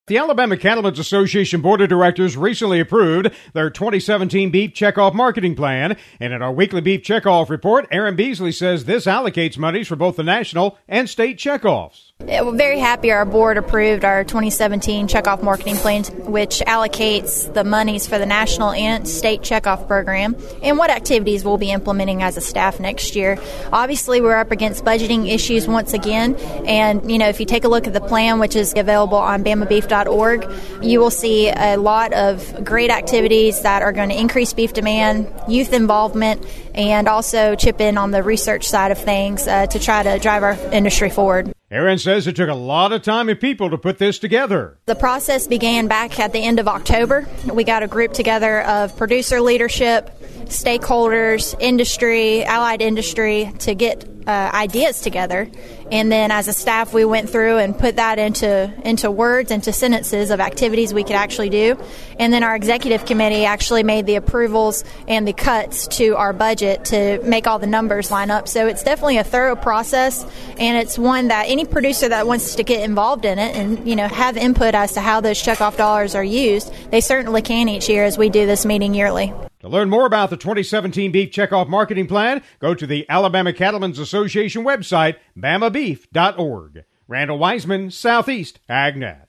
The Alabama Cattlemen's Association Board of Directors recently approved their 2017 Beef Checkoff Marketing Plan, and in our weekly Beef Checkoff report, Aaron Beasley says this allocates monies for both the national and state checkoffs. We're very happy our board approved our 2017 Checkoff Marketing Plan, which allocates the monies for the national and state checkoff program and what activities we'll be implementing as a staff next year. Obviously, we're up against budgeting issues once again, and if you take a look at the plan, which is available on bamabeef.org, you will see a lot of great activities that are going to increase beef demand, youth involvement, and also chip in on the research side of things to try to drive our industry forward. Aaron says it took a lot of time and people to put this together. The process began back at the end of October. We got a group together of producer leadership, stakeholders, industry, allied industry to get ideas together. And then as a staff, we went through and put that into words, into sentences of activities we could actually do. And then our executive committee actually made the approvals and the cuts to our budget to make all the numbers line up. So it's definitely a thorough process, and it's one that any producer that wants to get involved in it and, have input as to how those checkoff dollars are used, they certainly can each year as we do this meeting yearly. To learn more about the 2017 Beef Checkoff Marketing Plan, go to the Alabama Cattlemen's Association website, bamabeef.org. Randall Wiseman, Southeast AgNet.